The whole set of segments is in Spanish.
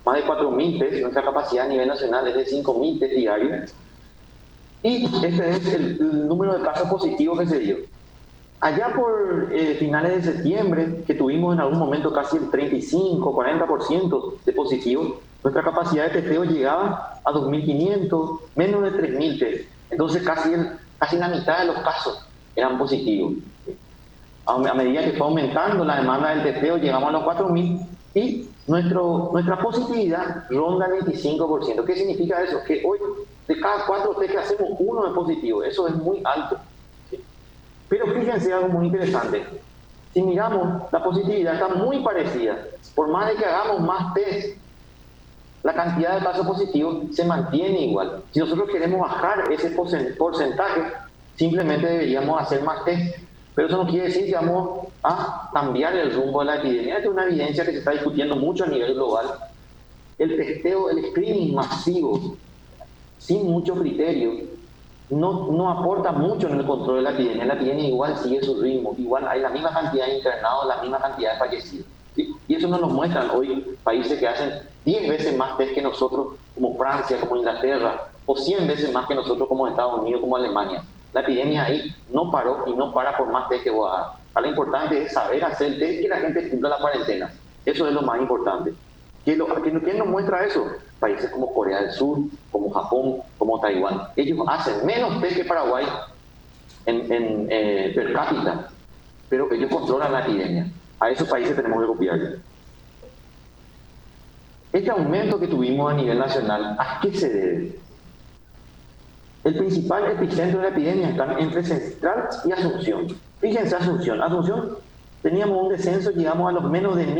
más de 4.000 test. Nuestra capacidad a nivel nacional es de 5.000 test diarios. Y este es el número de casos positivos que se dio. Allá por finales de septiembre, que tuvimos en algún momento casi el 35-40% de positivos, nuestra capacidad de testeo llegaba a 2.500, menos de 3.000 test. Entonces casi la mitad de los casos eran positivos. A medida que fue aumentando la demanda del testeo, llegamos a los 4.000 y nuestra positividad ronda el 25%. ¿Qué significa eso? Que hoy de cada 4 test que hacemos, 1 es positivo. Eso es muy alto. Pero fíjense algo muy interesante. Si miramos, la positividad está muy parecida. Por más de que hagamos más test, la cantidad de casos positivos se mantiene igual. Si nosotros queremos bajar ese porcentaje, simplemente deberíamos hacer más test. Pero eso no quiere decir que vamos a cambiar el rumbo de la epidemia. Esta es una evidencia que se está discutiendo mucho a nivel global. El testeo, el screening masivo, sin mucho criterio, no aporta mucho en el control de la epidemia. La epidemia igual sigue su ritmo, igual hay la misma cantidad de internados, la misma cantidad de fallecidos. ¿Sí? Y eso nos lo muestran hoy países que hacen 10 veces más test que nosotros, como Francia, como Inglaterra, o 100 veces más que nosotros como Estados Unidos, como Alemania. La epidemia ahí no paró y no para por más test que vos hagas. Lo importante es saber hacer el test y que la gente cumpla la cuarentena. Eso es lo más importante. ¿Quién nos muestra eso? Países como Corea del Sur, como Japón, como Taiwán. Ellos hacen menos test que Paraguay per cápita, pero ellos controlan la epidemia. A esos países tenemos que copiarle. Este aumento que tuvimos a nivel nacional, ¿a qué se debe? El principal epicentro de la epidemia está entre Central y Asunción. Fíjense, Asunción teníamos un descenso, llegamos a los menos de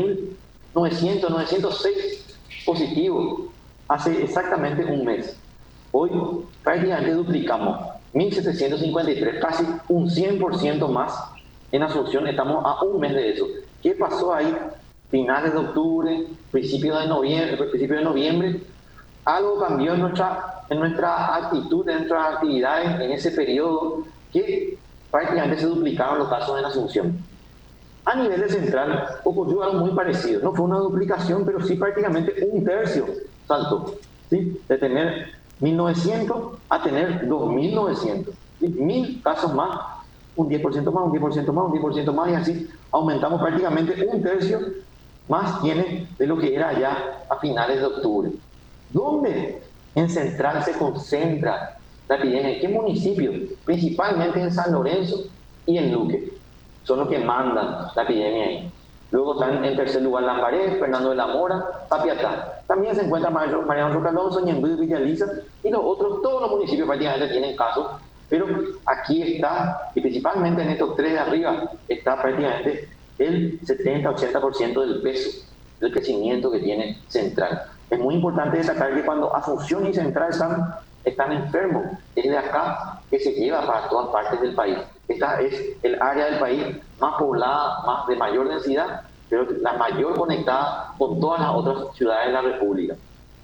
906 positivos hace exactamente un mes. Hoy prácticamente duplicamos, 1.753, casi un 100% más en Asunción. Estamos a un mes de eso. ¿Qué pasó ahí? Finales de octubre, principios de noviembre, algo cambió en nuestra actitud, en nuestras actividades en ese periodo, que prácticamente se duplicaron los casos en Asunción. A nivel de Central ocurrió algo muy parecido. No fue una duplicación, pero sí prácticamente un tercio salto, ¿sí? De tener 1.900 a tener 2.900. ¿Sí? 1.000 casos más, un 10% más, un 10% más, un 10% más, y así aumentamos prácticamente un tercio más tiene de lo que era allá a finales de octubre. ¿Dónde en Central se concentra la epidemia? ¿En qué municipios? Principalmente en San Lorenzo y en Luque. Son los que mandan la epidemia ahí. Luego están en tercer lugar Lambaré, Fernando de la Mora, Papiatá. También se encuentra Mariano Rocalonso, Ñemby, Villa Elisa, y los otros, todos los municipios prácticamente tienen casos. Pero aquí está, y principalmente en estos 3 de arriba, está prácticamente el 70-80% del peso, del crecimiento que tiene Central. Es muy importante destacar que cuando Asunción y Central están enfermos, es de acá que se lleva para todas partes del país. Esta es el área del país más poblada, más de mayor densidad, pero la mayor conectada con todas las otras ciudades de la República.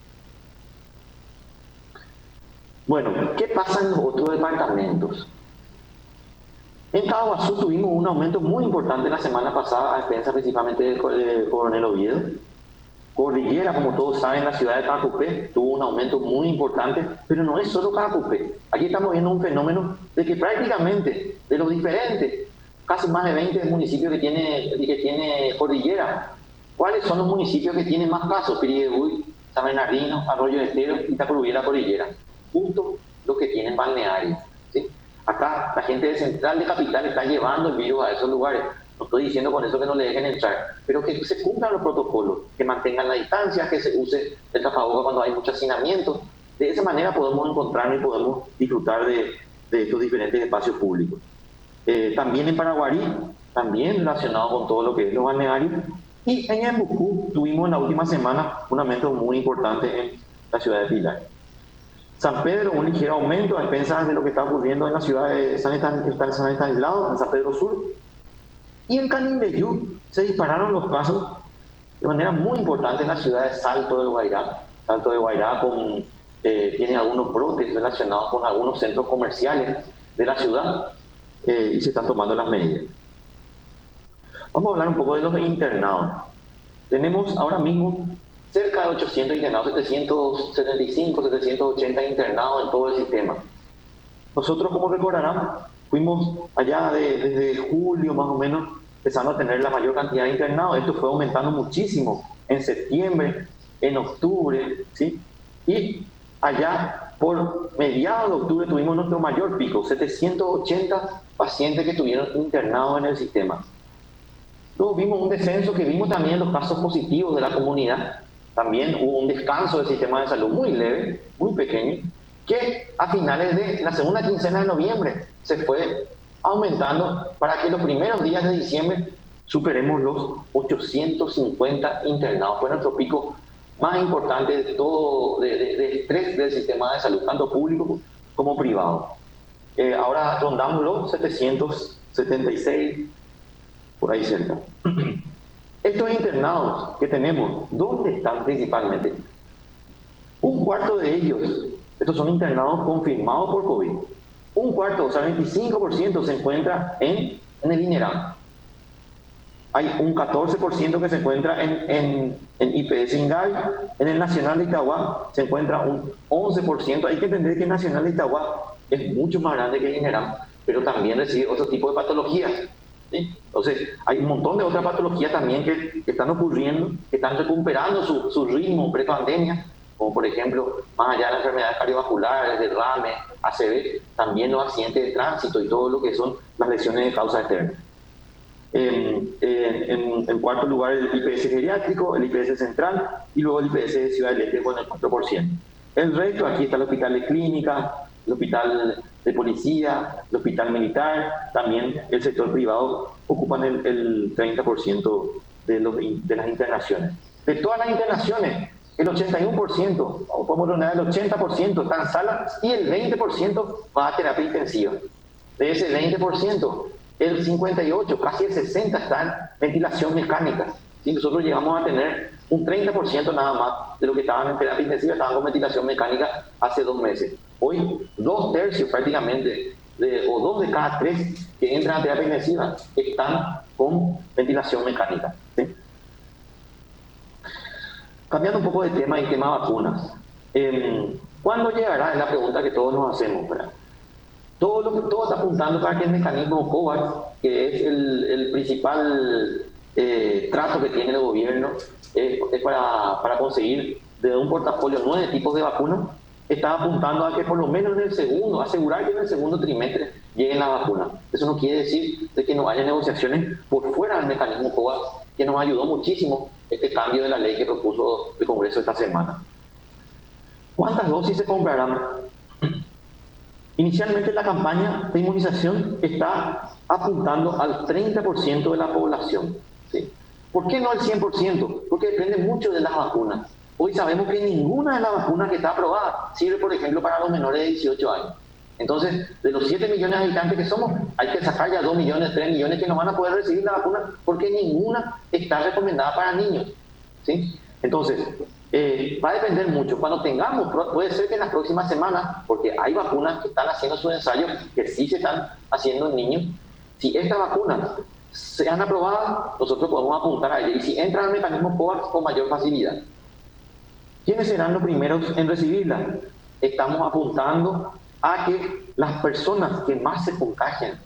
Bueno, ¿qué pasa en los otros departamentos? En Caaguazú tuvimos un aumento muy importante la semana pasada, a expensas principalmente del Coronel Oviedo. Cordillera, como todos saben, la ciudad de Caacupé tuvo un aumento muy importante, pero no es solo Caacupé. Aquí estamos viendo un fenómeno de que prácticamente de los diferentes, casi más de 20 municipios que tiene Cordillera, ¿cuáles son los municipios que tienen más casos? Piriguebuy, San Bernardino, Arroyo Estero y Itacurubí-La Cordillera. Justo los que tienen balnearios. ¿Sí? Acá la gente de Central, de Capital, está llevando el virus a esos lugares. No estoy diciendo con eso que no le dejen entrar, pero que se cumplan los protocolos, que mantengan la distancia, que se use el tapabocas cuando hay mucho hacinamiento. De esa manera podemos encontrarnos y podemos disfrutar de estos diferentes espacios públicos. También en Paraguarí, también relacionado con todo lo que es los balnearios. Y en Ñembucú tuvimos en la última semana un aumento muy importante en la ciudad de Pilar. San Pedro, un ligero aumento a expensas de lo que está ocurriendo en la ciudad de San Estanislao, en San Pedro Sur. Y en Canindeyú se dispararon los casos de manera muy importante en la ciudad de Salto de Guairá. Salto de Guairá tiene algunos brotes relacionados con algunos centros comerciales de la ciudad y se están tomando las medidas. Vamos a hablar un poco de los internados. Tenemos ahora mismo cerca de 800 internados, 775, 780 internados en todo el sistema. Nosotros, como recordarán, fuimos allá desde julio más o menos, empezando a tener la mayor cantidad de internados. Esto fue aumentando muchísimo en septiembre, en octubre, ¿sí? Y allá por mediados de octubre tuvimos nuestro mayor pico, 780 pacientes que estuvieron internados en el sistema. Luego vimos un descenso, que vimos también los casos positivos de la comunidad. También hubo un descanso del sistema de salud muy leve, muy pequeño, que a finales de la segunda quincena de noviembre se fue aumentando para que los primeros días de diciembre superemos los 850 internados. Fue nuestro pico más importante de todo, de estrés del sistema de salud, tanto público como privado. Ahora rondamos los 776, por ahí cerca. Estos internados que tenemos, ¿dónde están principalmente? Un cuarto de ellos, estos son internados confirmados por COVID. Un cuarto, o sea, 25% se encuentra en el INERAM. Hay un 14% que se encuentra en IPS Ingay. En el Nacional de Itagua se encuentra un 11%. Hay que entender que el Nacional de Itagua es mucho más grande que el INERAM, pero también recibe otro tipo de patologías, ¿sí? Entonces, hay un montón de otras patologías también que están ocurriendo, que están recuperando su ritmo pre-pandemia, como por ejemplo, más allá de las enfermedades cardiovasculares, derrame, ACV, también los accidentes de tránsito y todo lo que son las lesiones de causa externa. En cuarto lugar, el IPS geriátrico, el IPS central y luego el IPS de Ciudad del Este con el 4%. El resto, aquí está el hospital de clínica, el hospital de policía, el hospital militar, también el sector privado ocupan el 30% de las internaciones. De todas las internaciones, el 81%, o podemos poner el 80% está en sala y el 20% va a terapia intensiva. De ese 20%, el 58%, casi el 60% está en ventilación mecánica. Y nosotros llegamos a tener un 30% nada más de lo que estaban en terapia intensiva, estaban con ventilación mecánica hace 2 meses. Hoy, 2/3 prácticamente, o 2 de cada 3 que entran a terapia intensiva están con ventilación mecánica, ¿sí? Cambiando un poco de tema y tema vacunas. ¿Cuándo llegará? Es la pregunta que todos nos hacemos, ¿verdad? Todo está apuntando para que el mecanismo COVAX, que es el principal trato que tiene el gobierno, es para conseguir de un portafolio 9 tipos de vacunas, está apuntando a que por lo menos en el segundo, asegurar que en el segundo trimestre lleguen las vacunas. Eso no quiere decir de que no haya negociaciones por fuera del mecanismo COVAX, que nos ayudó muchísimo este cambio de la ley que propuso el Congreso esta semana. ¿Cuántas dosis se comprarán? Inicialmente la campaña de inmunización está apuntando al 30% de la población, ¿sí? ¿Por qué no al 100%? Porque depende mucho de las vacunas. Hoy sabemos que ninguna de las vacunas que está aprobada sirve, por ejemplo, para los menores de 18 años. Entonces, de los 7 millones de habitantes que somos, hay que sacar ya 2 millones, 3 millones que no van a poder recibir la vacuna porque ninguna está recomendada para niños, ¿sí? Entonces, va a depender mucho. Cuando tengamos, puede ser que en las próximas semanas, porque hay vacunas que están haciendo sus ensayos, que sí se están haciendo en niños, si estas vacunas sean aprobadas, nosotros podemos apuntar a ellas y si entran al mecanismo COVAX con mayor facilidad. ¿Quiénes serán los primeros en recibirla? Estamos apuntando a que las personas que más se contagian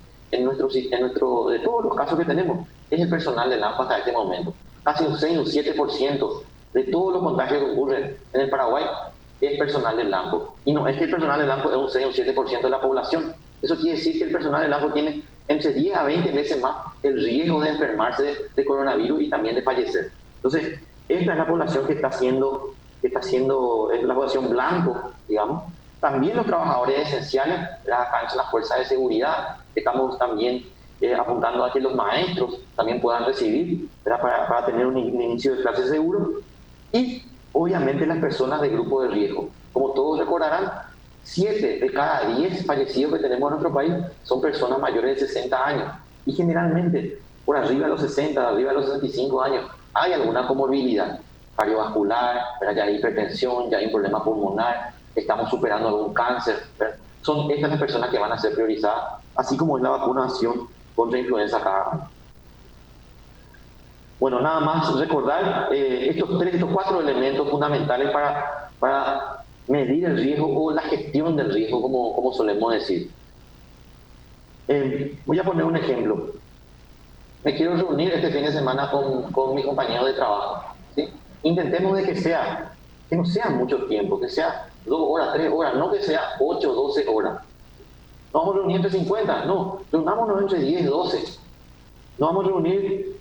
de todos los casos que tenemos, es el personal del AMPA hasta este momento. Casi un 6 o 7% de todos los contagios que ocurren en el Paraguay es personal del LAMPO. Y no es que el personal del LAMPO es un 6 o 7% de la población. Eso quiere decir que el personal del LAMPO tiene entre 10 a 20 veces más el riesgo de enfermarse de coronavirus y también de fallecer. Entonces, esta es la población que está haciendo es la población blanco, digamos. También los trabajadores esenciales, las fuerzas de seguridad. Estamos también apuntando a que los maestros también puedan recibir para tener un inicio de clase seguro. Y obviamente las personas de grupo de riesgo. Como todos recordarán, 7 de cada 10 fallecidos que tenemos en nuestro país son personas mayores de 60 años. Y generalmente por arriba de los 60, arriba de los 65 años, hay alguna comorbilidad cardiovascular, ya hay hipertensión, ya hay un problema pulmonar, estamos superando algún cáncer. Son estas las personas que van a ser priorizadas, así como es la vacunación contra influenza cada año. Bueno, nada más recordar estos 4 elementos fundamentales para medir el riesgo o la gestión del riesgo, como solemos decir. Voy a poner un ejemplo. Me quiero reunir este fin de semana con mi compañero de trabajo, ¿sí? Intentemos de que no sea mucho tiempo, que sea 2 horas, 3 horas, no que sea 8, 12 horas. No vamos a reunir entre 50, no, reunámonos entre 10, 12. No vamos a reunir,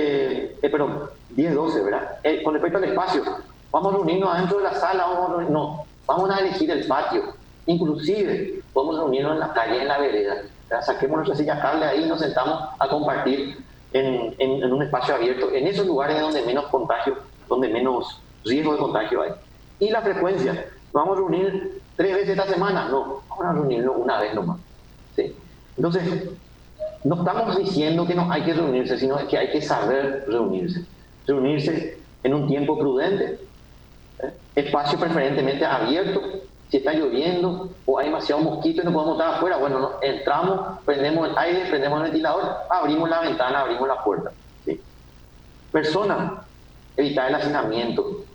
10, 12, ¿verdad? Con respecto al espacio, vamos a reunirnos adentro de la sala, vamos a elegir el patio. Inclusive, podemos reunirnos en la calle, en la vereda. ¿Verdad? Saquemos nuestra silla cable ahí y nos sentamos a compartir en un espacio abierto, en esos lugares donde menos contagio, donde menos riesgo de contagio hay. Y la frecuencia, ¿vamos a reunir 3 veces esta semana? No, vamos a reunirnos una vez nomás. ¿Sí? Entonces, no estamos diciendo que no hay que reunirse, sino que hay que saber reunirse. Reunirse en un tiempo prudente, espacio preferentemente abierto. Si está lloviendo o hay demasiado mosquito y no podemos estar afuera, bueno, entramos, prendemos el aire, prendemos el ventilador, abrimos la ventana, abrimos la puerta. ¿Sí? Personas, evitar el hacinamiento.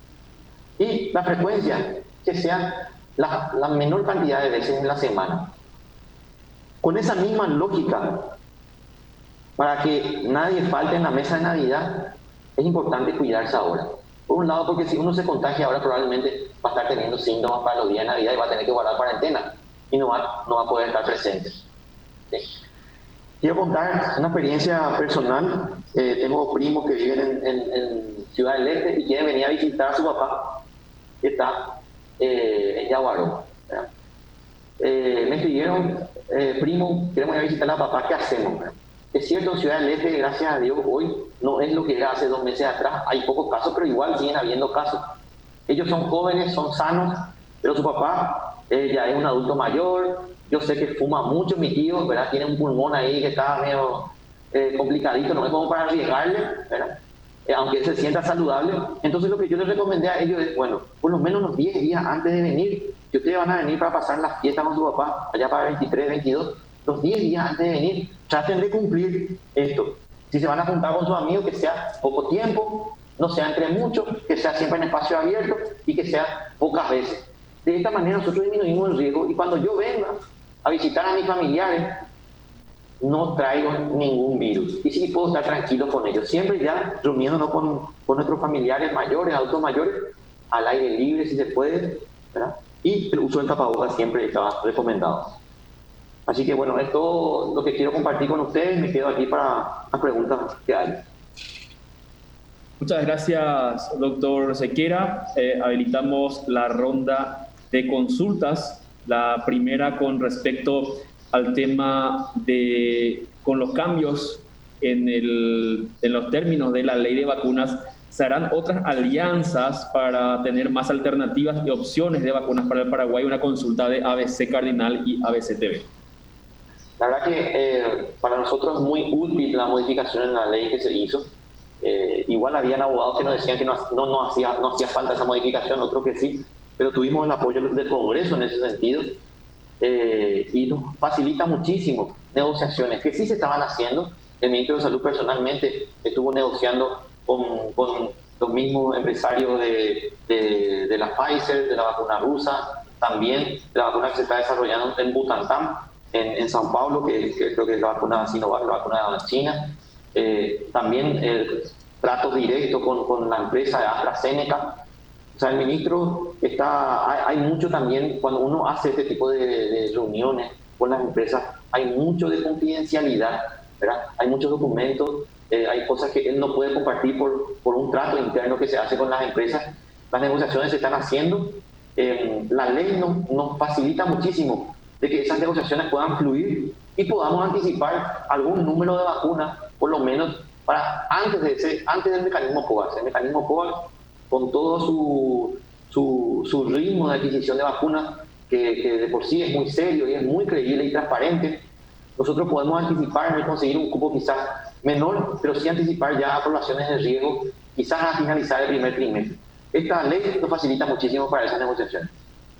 Y la frecuencia, que sea la menor cantidad de veces en la semana. Con esa misma lógica, para que nadie falte en la mesa de Navidad, es importante cuidarse ahora. Por un lado, porque si uno se contagia ahora, probablemente va a estar teniendo síntomas para los días de Navidad y va a tener que guardar cuarentena y no va a poder estar presente. ¿Sí? Quiero contar una experiencia personal. Tengo primos que viven en Ciudad del Este y quieren venir a visitar a su papá, que está en Yaguaró. Me escribieron, primo, queremos ir a visitar a papá, ¿qué hacemos? Es cierto, en Ciudad del Este, gracias a Dios, hoy no es lo que era hace 2 meses atrás. Hay pocos casos, pero igual siguen habiendo casos. Ellos son jóvenes, son sanos, pero su papá ya es un adulto mayor. Yo sé que fuma mucho mi tío, ¿verdad? Tiene un pulmón ahí que está medio complicadito, no es como para arriesgarle, ¿verdad? Aunque él se sienta saludable. Entonces lo que yo les recomendé a ellos es, bueno, por lo menos unos 10 días antes de venir, si ustedes van a venir para pasar las fiestas con su papá, allá para el 23, 22, los 10 días antes de venir, traten de cumplir esto. Si se van a juntar con sus amigos, que sea poco tiempo, no sea entre muchos, que sea siempre en espacio abierto y que sea pocas veces. De esta manera nosotros disminuimos el riesgo y cuando yo venga a visitar a mis familiares, no traigo ningún virus. Y sí puedo estar tranquilo con ellos. Siempre ya reuniéndonos con nuestros familiares mayores, adultos mayores, al aire libre si se puede, ¿verdad? Y el uso del tapabocas siempre está recomendado. Así que bueno, es todo lo que quiero compartir con ustedes. Me quedo aquí para las preguntas que hay. Muchas gracias, doctor Sequera. Habilitamos la ronda de consultas. La primera con respecto al tema con los cambios en los términos de la ley de vacunas, ¿se harán otras alianzas para tener más alternativas y opciones de vacunas para el Paraguay? Una consulta de ABC Cardinal y ABC TV. La verdad que para nosotros es muy útil la modificación en la ley que se hizo. Igual habían abogados que nos decían que no hacía falta esa modificación, otros que sí, pero tuvimos el apoyo del Congreso en ese sentido. Y nos facilita muchísimo negociaciones que sí se estaban haciendo. El ministro de Salud personalmente estuvo negociando con los mismos empresarios de la Pfizer, de la vacuna rusa, también de la vacuna que se está desarrollando en Butantan, en Sao Paulo, que creo que es la vacuna Sinovac, la vacuna china. También tratos directos con la empresa de AstraZeneca. O sea, el ministro hay mucho también, cuando uno hace este tipo de reuniones con las empresas, hay mucho de confidencialidad, ¿verdad? Hay muchos documentos, hay cosas que él no puede compartir por un trato interno que se hace con las empresas. Las negociaciones se están haciendo. La ley nos facilita muchísimo de que esas negociaciones puedan fluir y podamos anticipar algún número de vacunas, por lo menos antes del mecanismo COVAX. El mecanismo COVAX, con todo su ritmo de adquisición de vacunas, que de por sí es muy serio y es muy creíble y transparente, nosotros podemos anticipar y conseguir un cupo quizás menor, pero sí anticipar ya a poblaciones de riesgo, quizás a finalizar el primer trimestre. Esta ley nos facilita muchísimo para esas negociaciones.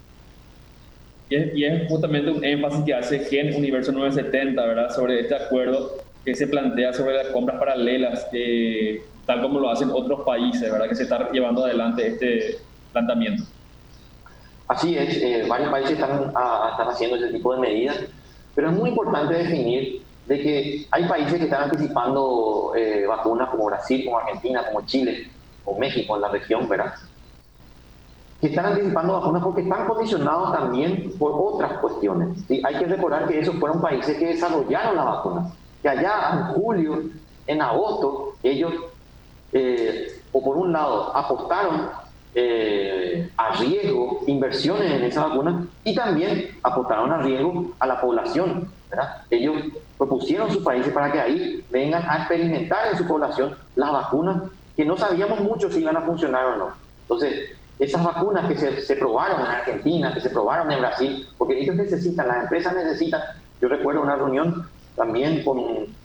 Y es justamente un énfasis que hace GEN Universo 970, ¿verdad?, sobre este acuerdo que se plantea sobre las compras paralelas tal como lo hacen otros países, ¿verdad? Que se está llevando adelante este planteamiento. Así es, varios países están haciendo ese tipo de medidas, pero es muy importante definir de que hay países que están anticipando vacunas como Brasil, como Argentina, como Chile, o México en la región, ¿verdad? Que están anticipando vacunas porque están condicionados también por otras cuestiones. ¿Sí? Hay que recordar que esos fueron países que desarrollaron la vacuna, que allá en julio, en agosto, ellos, o por un lado, apostaron a riesgo inversiones en esa vacuna y también apostaron a riesgo a la población, ¿verdad? Ellos propusieron sus países para que ahí vengan a experimentar en su población las vacunas que no sabíamos mucho si iban a funcionar o no. Entonces, esas vacunas que se probaron en Argentina, que se probaron en Brasil, porque ellos necesitan, las empresas necesitan. Yo recuerdo una reunión también con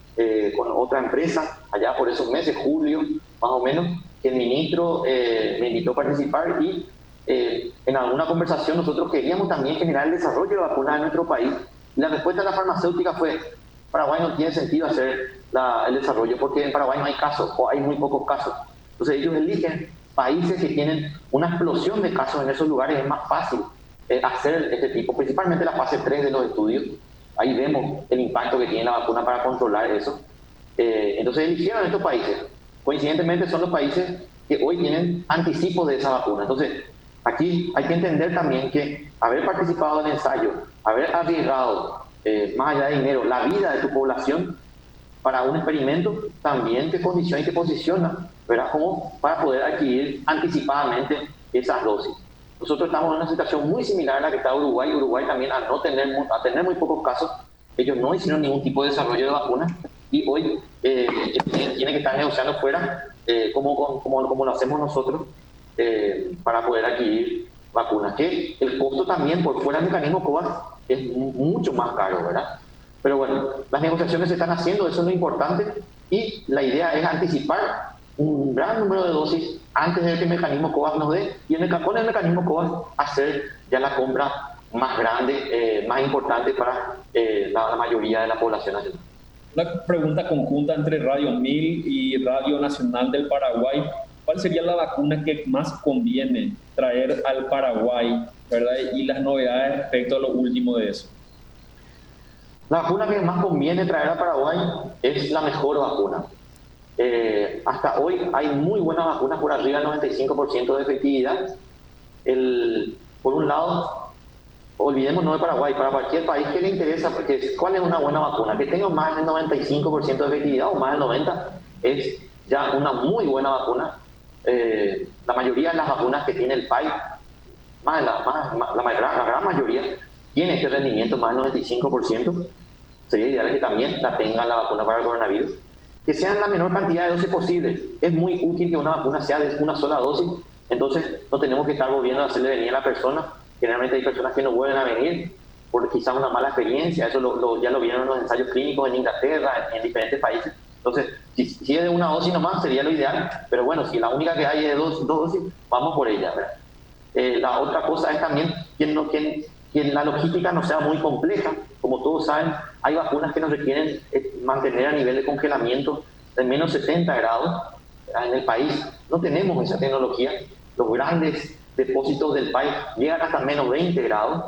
otra empresa, allá por esos meses, julio más o menos, que el ministro me invitó a participar y en alguna conversación nosotros queríamos también generar el desarrollo de vacunas en nuestro país. Y la respuesta de la farmacéutica fue: Paraguay no tiene sentido hacer el desarrollo porque en Paraguay no hay casos o hay muy pocos casos. Entonces ellos eligen países que tienen una explosión de casos en esos lugares. Es más fácil hacer este tipo, principalmente la fase 3 de los estudios. Ahí vemos el impacto que tiene la vacuna para controlar eso. Entonces eligieron estos países. Coincidentemente son los países que hoy tienen anticipos de esa vacuna. Entonces aquí hay que entender también que haber participado en el ensayo, haber arriesgado, más allá de dinero, la vida de tu población para un experimento, también te condiciona y te posiciona, ¿verdad? Como para poder adquirir anticipadamente esas dosis. Nosotros estamos en una situación muy similar a la que está Uruguay. Uruguay también, al tener muy pocos casos, ellos no hicieron ningún tipo de desarrollo de vacunas y hoy tiene que estar negociando fuera, como lo hacemos nosotros, para poder adquirir vacunas. Que el costo también por fuera del mecanismo COVAX es mucho más caro, ¿verdad? Pero bueno, las negociaciones se están haciendo, eso es lo importante, y la idea es anticipar un gran número de dosis antes de que el mecanismo COVAX nos dé, y con el mecanismo COVAX hacer ya la compra más grande, más importante para la mayoría de la población nacional. Una pregunta conjunta entre Radio 1000 y Radio Nacional del Paraguay. ¿Cuál sería la vacuna que más conviene traer al Paraguay, ¿verdad? Y las novedades respecto a lo último de eso. La vacuna que más conviene traer a Paraguay es la mejor vacuna. Hasta hoy hay muy buenas vacunas por arriba del 95% de efectividad. Por un lado, olvidémonos de Paraguay, para cualquier país que le interesa, porque ¿cuál es una buena vacuna? Que tenga más del 95% de efectividad o más del 90% es ya una muy buena vacuna. La mayoría de las vacunas que tiene el país, la gran mayoría, tiene este rendimiento más del 95%. Sería ideal que también la tengan la vacuna para el coronavirus. Que sean la menor cantidad de dosis posible. Es muy útil que una vacuna sea de una sola dosis, entonces no tenemos que estar volviendo a hacerle venir a la persona. Generalmente hay personas que no vuelven a venir por quizás una mala experiencia. Eso ya lo vieron en los ensayos clínicos en Inglaterra, en diferentes países. Entonces, si es de una dosis nomás, sería lo ideal, pero bueno, si la única que hay es de dos dosis, vamos por ella, ¿verdad? La otra cosa es también que la logística no sea muy compleja. Como todos saben, hay vacunas que nos requieren mantener a nivel de congelamiento de menos 70 grados. En el país no tenemos esa tecnología. Los grandes depósitos del país llegan hasta menos 20 grados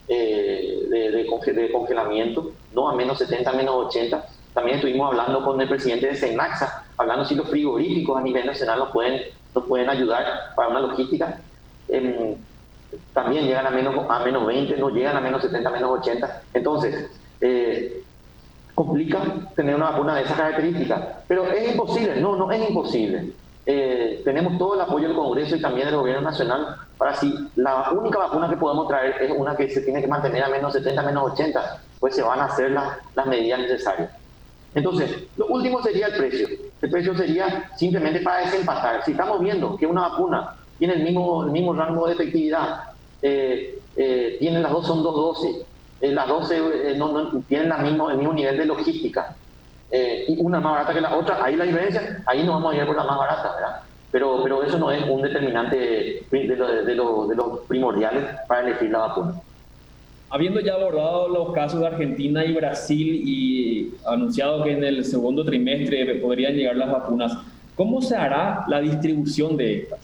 de congelamiento, no a menos 70, menos 80. También estuvimos hablando con el presidente de Senaxa, hablando si los frigoríficos a nivel nacional nos pueden ayudar para una logística. También llegan a menos 20, no llegan a menos 70, menos 80. Entonces, complica tener una vacuna de esas características. Pero es imposible, no es imposible. Tenemos todo el apoyo del Congreso y también del Gobierno Nacional para si la única vacuna que podemos traer es una que se tiene que mantener a menos 70, menos 80, pues se van a hacer las medidas necesarias. Entonces, lo último sería el precio. El precio sería simplemente para desempatar. Si estamos viendo que una vacuna tiene el mismo rango de efectividad, las dos son dos dosis, las 12 no tienen el mismo nivel de logística, y una más barata que la otra, ahí la diferencia, ahí nos vamos a ir por la más barata, ¿verdad? Pero eso no es un determinante de los primordiales para elegir la vacuna. Habiendo ya abordado los casos de Argentina y Brasil y anunciado que en el segundo trimestre podrían llegar las vacunas, ¿Cómo se hará la distribución de estas?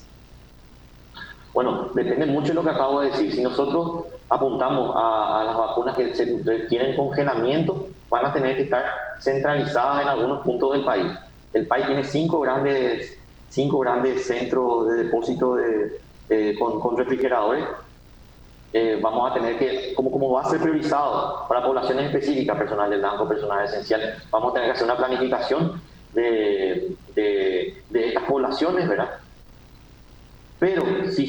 Bueno, depende mucho de lo que acabo de decir. Si nosotros apuntamos a las vacunas que tienen congelamiento, van a tener que estar centralizadas en algunos puntos del país. El país tiene cinco grandes centros de depósito con refrigeradores. Vamos a tener que, como va a ser priorizado para poblaciones específicas, personal del banco, personal esencial, vamos a tener que hacer una planificación de estas poblaciones, ¿verdad? Pero si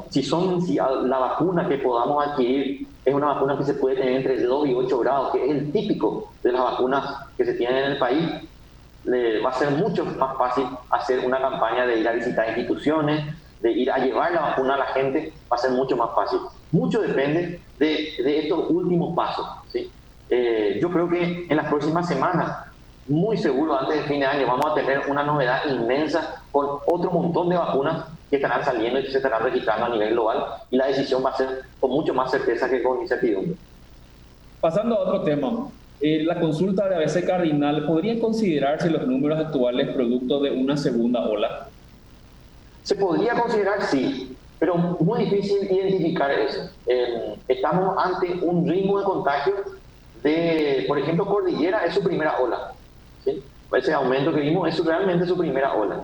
la vacuna que podamos adquirir es una vacuna que se puede tener entre 2 y 8 grados, que es el típico de las vacunas que se tienen en el país, va a ser mucho más fácil hacer una campaña de ir a visitar instituciones, de ir a llevar la vacuna a la gente, va a ser mucho más fácil. Mucho depende de estos últimos pasos, ¿sí? Yo creo que en las próximas semanas, muy seguro antes de fin de año, vamos a tener una novedad inmensa con otro montón de vacunas que estarán saliendo y que se estarán registrando a nivel global, y la decisión va a ser con mucho más certeza que con incertidumbre. Pasando a otro tema, la consulta de ABC Cardinal, ¿podrían considerarse los números actuales producto de una segunda ola? Se podría considerar, sí, pero muy difícil identificar eso. Estamos ante un ritmo de contagio por ejemplo, Cordillera es su primera ola, ¿sí? Ese aumento que vimos es realmente su primera ola.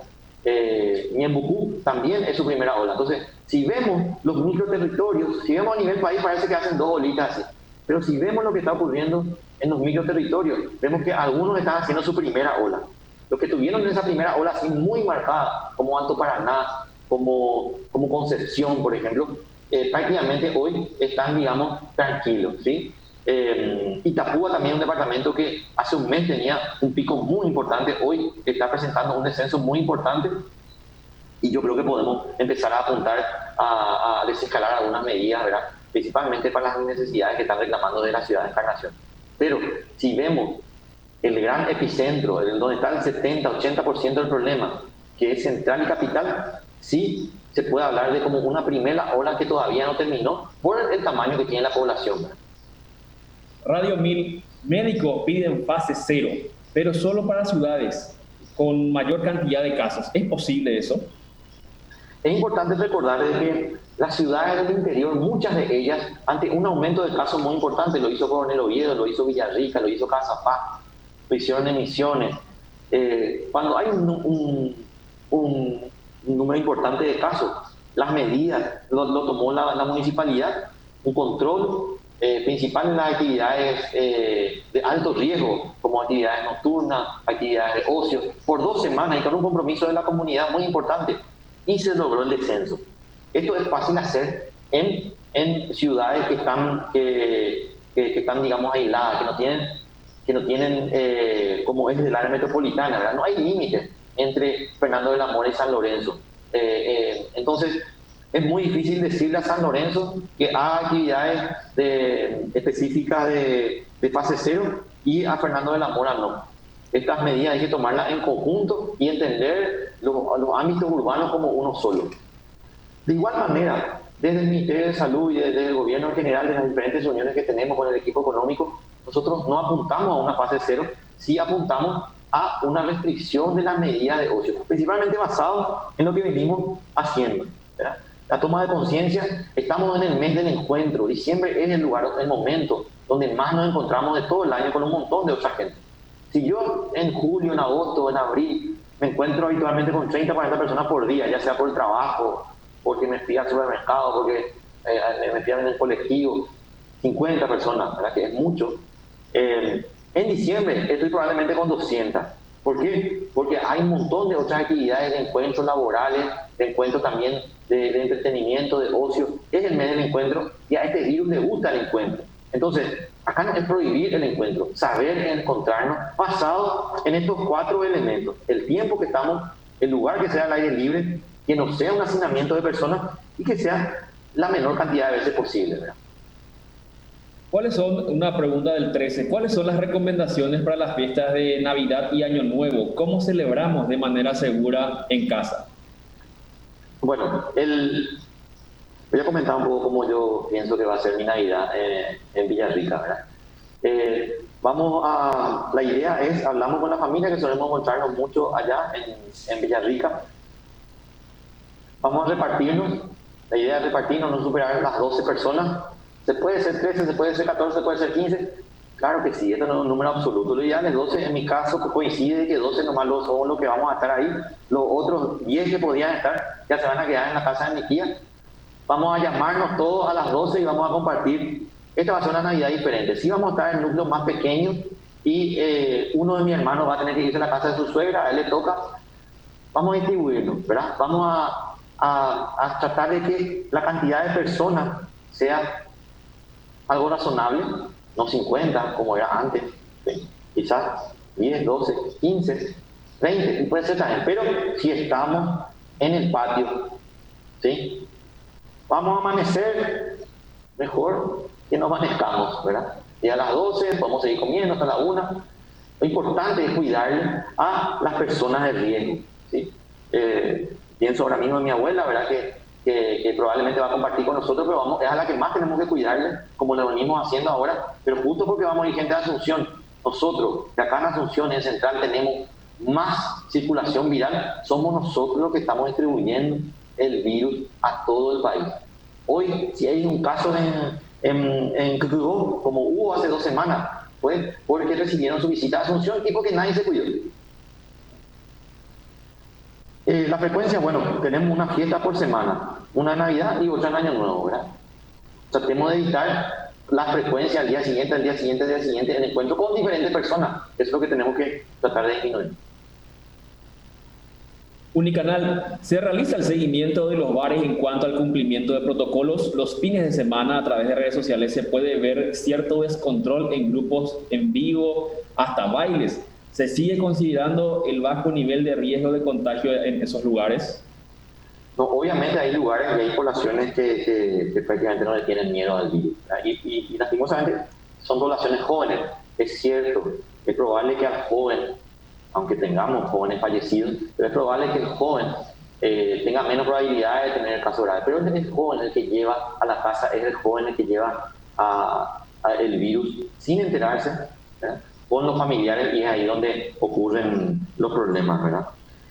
Ñembucú también es su primera ola. Entonces, si vemos los microterritorios, si vemos a nivel país, parece que hacen 2 olitas así. Pero si vemos lo que está ocurriendo en los microterritorios, vemos que algunos están haciendo su primera ola. Los que tuvieron esa primera ola así muy marcada, como Alto Paraná, como Concepción, por ejemplo, prácticamente hoy están, digamos, tranquilos, ¿sí? Itapúa también, un departamento que hace un mes tenía un pico muy importante, hoy está presentando un descenso muy importante, y yo creo que podemos empezar a apuntar a desescalar algunas medidas, ¿verdad? Principalmente para las necesidades que están reclamando de la ciudad de Encarnación. Pero si vemos el gran epicentro, donde está el 70-80% del problema, que es central y capital, sí se puede hablar de como una primera ola que todavía no terminó por el tamaño que tiene la población, ¿verdad? Radio 1000, médicos piden fase 0, pero solo para ciudades con mayor cantidad de casos. ¿Es posible eso? Es importante recordar que las ciudades del interior, muchas de ellas, ante un aumento de casos muy importante, lo hizo Coronel Oviedo, lo hizo Villarrica, lo hizo Cazapá, lo hicieron en Misiones. Cuando hay un número importante de casos, las medidas lo tomó la municipalidad, un control principal en las actividades de alto riesgo, como actividades nocturnas, actividades de ocio, por 2 semanas, y con un compromiso de la comunidad muy importante, y se logró el descenso. Esto es fácil hacer en ciudades que están, digamos, aisladas, que no tienen como es el área metropolitana, ¿verdad? No hay límites entre Fernando de la Mora y San Lorenzo. Entonces, es muy difícil decirle a San Lorenzo que haga actividades específicas de fase 0 y a Fernando de la Mora no. Estas medidas hay que tomarlas en conjunto y entender los ámbitos urbanos como uno solo. De igual manera, desde el Ministerio de Salud y desde el Gobierno en general, de las diferentes reuniones que tenemos con el equipo económico, nosotros no apuntamos a una fase 0, sí apuntamos a una restricción de las medidas de ocio, principalmente basado en lo que venimos haciendo, ¿verdad? La toma de conciencia, estamos en el mes del encuentro, diciembre es el momento donde más nos encontramos de todo el año con un montón de otra gente. Si yo en julio, en agosto, en abril, me encuentro habitualmente con 30 o 40 personas por día, ya sea por el trabajo, porque me fui al supermercado, porque me fui en el colectivo, 50 personas, ¿verdad? Que es mucho. En diciembre estoy probablemente con 200. ¿Por qué? Porque hay un montón de otras actividades de encuentros laborales, de encuentros también de entretenimiento, de ocio. Es el mes del encuentro y a este virus le gusta el encuentro. Entonces, acá no es prohibir el encuentro, saber encontrarnos basado en estos 4 elementos. El tiempo que estamos, el lugar que sea al aire libre, que no sea un hacinamiento de personas y que sea la menor cantidad de veces posible, ¿verdad? ¿Cuáles son, una pregunta del 13, cuáles son las recomendaciones para las fiestas de Navidad y Año Nuevo? ¿Cómo celebramos de manera segura en casa? Bueno, voy a comentar un poco cómo yo pienso que va a ser mi Navidad en Villarrica, ¿verdad? La idea es, hablamos con la familia, que solemos encontrarnos mucho allá en Villarrica. Vamos a repartirnos. La idea es repartirnos, no superar las 12 personas. Se puede ser 13, se puede ser 14, se puede ser 15. Claro que sí, esto no es un número absoluto. Lo ideal es 12. En mi caso, que coincide que 12 nomás son los que vamos a estar ahí. Los otros 10 que podían estar ya se van a quedar en la casa de mi tía. Vamos a llamarnos todos a las 12 y vamos a compartir. Esta va a ser una Navidad diferente. Sí vamos a estar en núcleos más pequeños y uno de mis hermanos va a tener que irse a la casa de su suegra, a él le toca. Vamos a distribuirnos, ¿verdad? Vamos a tratar de que la cantidad de personas sea algo razonable, no 50 como era antes, ¿sí? Quizás 10, 12, 15, 20, puede ser también, pero si estamos en el patio, ¿sí? Vamos a amanecer, mejor que no amanezcamos, ¿verdad? Y a las 12 podemos seguir comiendo hasta la 1. Lo importante es cuidarle a las personas de riesgo, ¿sí? Pienso ahora mismo en mi abuela, ¿verdad? Que probablemente va a compartir con nosotros, pero es a la que más tenemos que cuidarle, como lo venimos haciendo ahora, pero justo porque vamos a ir gente de Asunción. Nosotros, que acá en Asunción, en Central, tenemos más circulación viral, somos nosotros los que estamos distribuyendo el virus a todo el país. Hoy, si hay un caso en Cucubó, como hubo hace 2 semanas, fue porque recibieron su visita a Asunción y porque nadie se cuidó. La frecuencia, bueno, tenemos una fiesta por semana, una Navidad y otra en Año Nuevo, ¿verdad? Tratemos de evitar la frecuencia al día siguiente, el encuentro con diferentes personas. Eso es lo que tenemos que tratar de disminuir. Unicanal, ¿se realiza el seguimiento de los bares en cuanto al cumplimiento de protocolos? Los fines de semana, a través de redes sociales, se puede ver cierto descontrol en grupos en vivo, hasta bailes. ¿Se sigue considerando el bajo nivel de riesgo de contagio en esos lugares? No, obviamente hay lugares y hay poblaciones que prácticamente no le tienen miedo al virus. Y lastimosamente son poblaciones jóvenes. Es cierto, es probable que al joven, aunque tengamos jóvenes fallecidos, pero es probable que el joven tenga menos probabilidad de tener el caso grave. Pero es el joven el que lleva a la casa, es el joven el que lleva el virus sin enterarse, ¿verdad? Con los familiares, y es ahí donde ocurren los problemas, ¿verdad?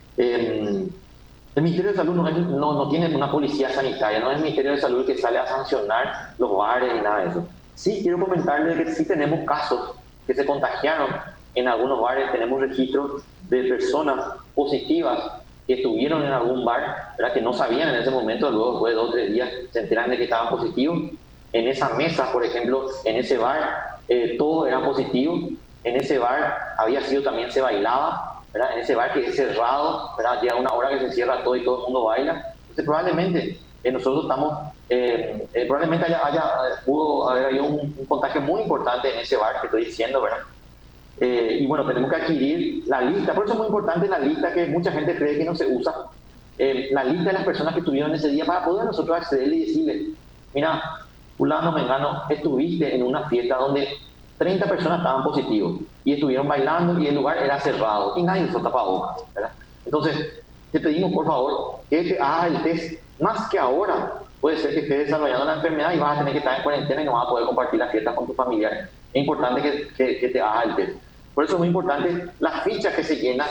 El Ministerio de Salud no tiene una policía sanitaria, no es el Ministerio de Salud que sale a sancionar los bares ni nada de eso. Sí, quiero comentarles que sí tenemos casos que se contagiaron en algunos bares, tenemos registros de personas positivas que estuvieron en algún bar, ¿verdad? Que no sabían en ese momento, luego después de 2 o 3 días se enteran de que estaban positivos. En esa mesa, por ejemplo, en ese bar, todos eran positivos. En ese bar también se bailaba, ¿verdad? En ese bar que es cerrado, ¿verdad? Llega una hora que se cierra todo y todo el mundo baila. Entonces probablemente nosotros estamos, probablemente pudo haber habido un contagio muy importante en ese bar que estoy diciendo, ¿verdad? Y bueno, tenemos que adquirir la lista, por eso es muy importante la lista que mucha gente cree que no se usa, la lista de las personas que estuvieron ese día para poder nosotros accederle y decirle, mira, fulano, mengano, estuviste en una fiesta donde 30 personas estaban positivos y estuvieron bailando y el lugar era cerrado y nadie usó tapabocas, ¿verdad? Entonces, te pedimos por favor que te hagas el test, más que ahora. Puede ser que estés desarrollando la enfermedad y vas a tener que estar en cuarentena y no vas a poder compartir la fiesta con tus familiares. Es importante que te hagas el test. Por eso es muy importante las fichas que se llenan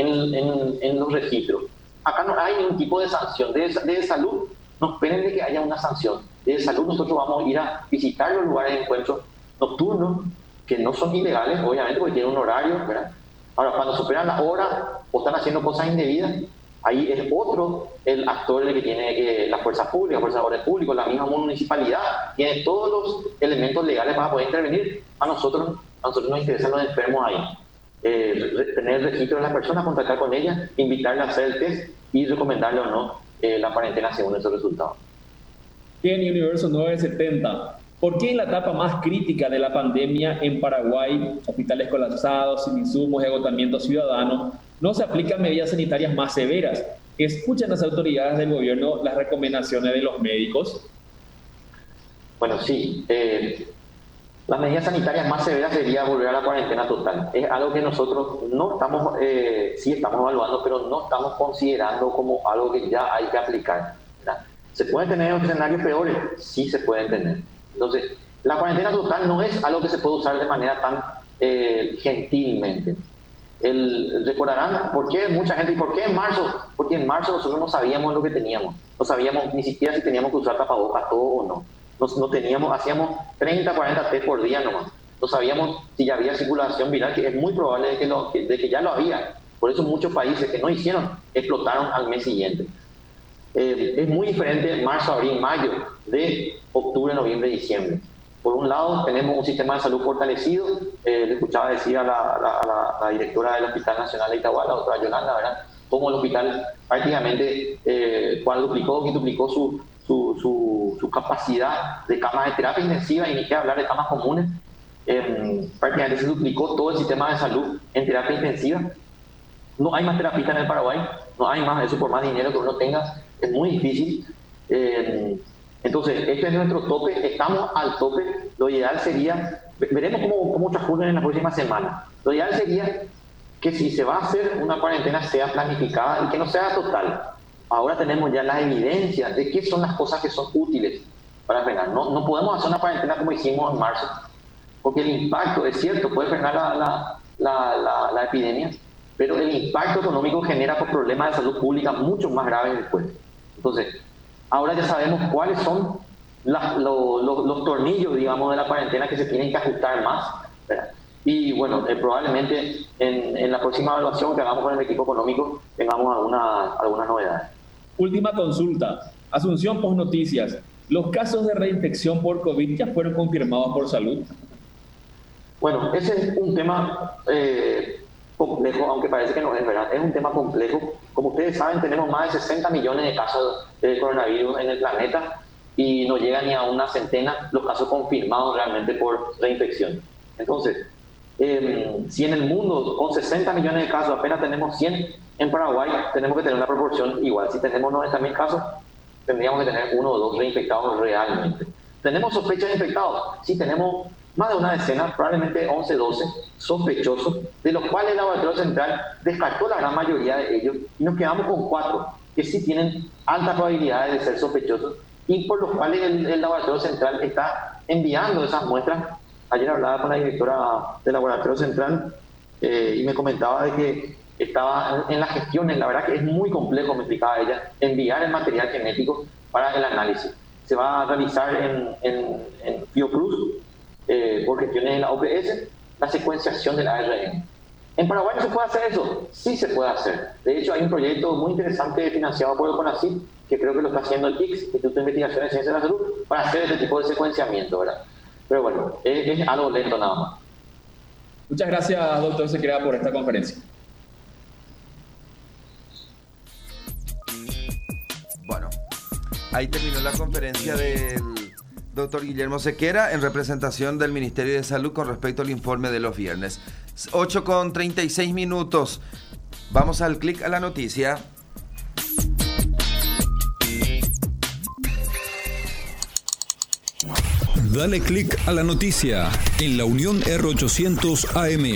en los registros. Acá no hay ningún tipo de sanción. De salud, no esperen de que haya una sanción. De salud nosotros vamos a ir a visitar los lugares de encuentro nocturnos, que no son ilegales, obviamente, porque tienen un horario, ¿verdad? Ahora, cuando superan la hora o están haciendo cosas indebidas, ahí es otro el actor el que tiene la fuerza pública, fuerza de orden público, la misma municipalidad, tiene todos los elementos legales para poder intervenir. A nosotros nos interesan los enfermos ahí. Tener el registro de las personas, contactar con ellas, invitarle a hacer el test y recomendarle o no la cuarentena según esos resultados. En Universo 970, ¿por qué en la etapa más crítica de la pandemia en Paraguay, hospitales colapsados, sin insumos y agotamiento ciudadano, no se aplican medidas sanitarias más severas? ¿Escuchan las autoridades del gobierno las recomendaciones de los médicos? Bueno, sí. Las medidas sanitarias más severas sería volver a la cuarentena total. Es algo que nosotros no estamos, sí estamos evaluando, pero no estamos considerando como algo que ya hay que aplicar, ¿verdad? ¿Se pueden tener escenarios peores? Sí se pueden tener. Entonces, la cuarentena total no es algo que se puede usar de manera tan gentilmente. Recordarán por qué mucha gente, ¿y por qué en marzo? Porque en marzo nosotros no sabíamos lo que teníamos, no sabíamos ni siquiera si teníamos que usar tapabocas todo o no. No teníamos, hacíamos 30, 40 test por día nomás. No sabíamos si ya había circulación viral, que es muy probable de que ya lo había. Por eso muchos países que no hicieron, explotaron al mes siguiente. Es muy diferente marzo, abril, mayo, de octubre, noviembre, diciembre. Por un lado, tenemos un sistema de salud fortalecido. Le escuchaba decir a la directora del Hospital Nacional de Itagua, la doctora Yolanda, ¿verdad?, cómo el hospital prácticamente cuadruplicó, quintuplicó su capacidad de camas de terapia intensiva, y ni que hablar de camas comunes. Prácticamente se duplicó todo el sistema de salud en terapia intensiva. No hay más terapistas en el Paraguay, no hay más, eso por más dinero que uno tenga, es muy difícil. Entonces, este es nuestro tope, estamos al tope. Lo ideal sería, veremos cómo transcurren en la próxima semana. Lo ideal sería que si se va a hacer una cuarentena sea planificada y que no sea total. Ahora tenemos ya las evidencias de qué son las cosas que son útiles para frenar. No podemos hacer una cuarentena como hicimos en marzo, porque el impacto, es cierto, puede frenar la epidemia, pero el impacto económico genera problemas de salud pública mucho más graves después. Entonces, ahora ya sabemos cuáles son los tornillos, digamos, de la cuarentena que se tienen que ajustar más, ¿verdad? Y bueno, probablemente en la próxima evaluación que hagamos con el equipo económico tengamos algunas novedades. Última consulta. Asunción Post Noticias. ¿Los casos de reinfección por COVID ya fueron confirmados por salud? Bueno, ese es un tema complejo, aunque parece que no es, ¿verdad? Es un tema complejo. Como ustedes saben, tenemos más de 60 millones de casos de coronavirus en el planeta y no llegan ni a una centena los casos confirmados realmente por reinfección. Entonces, si en el mundo con 60 millones de casos apenas tenemos 100, en Paraguay tenemos que tener una proporción igual. Si tenemos 90.000 casos, tendríamos que tener 1 o 2 reinfectados realmente. ¿Tenemos sospechas de infectados? Sí, tenemos más de una decena, probablemente 11, 12 sospechosos, de los cuales el Laboratorio Central descartó la gran mayoría de ellos y nos quedamos con 4 que sí tienen altas probabilidades de ser sospechosos y por los cuales el Laboratorio Central está enviando esas muestras. Ayer hablaba con la directora del Laboratorio Central y me comentaba de que estaba en las gestiones. La verdad que es muy complejo, me explicaba ella, enviar el material genético para el análisis. Se va a realizar en Fiocruz, por gestiones de la OPS, la secuenciación del ARN. ¿En Paraguay no se puede hacer eso? Sí se puede hacer. De hecho, hay un proyecto muy interesante financiado por el CONACYT, que creo que lo está haciendo el ICS, Instituto de Investigación en Ciencias de la Salud, para hacer este tipo de secuenciamiento, ¿verdad? Pero bueno, es algo lento nada más. Muchas gracias, doctor Sequera, por esta conferencia. Bueno, ahí terminó la conferencia del doctor Guillermo Sequera en representación del Ministerio de Salud con respecto al informe de los viernes. 8:36. Vamos al clic a la noticia. Dale clic a la noticia en la Unión R800 AM.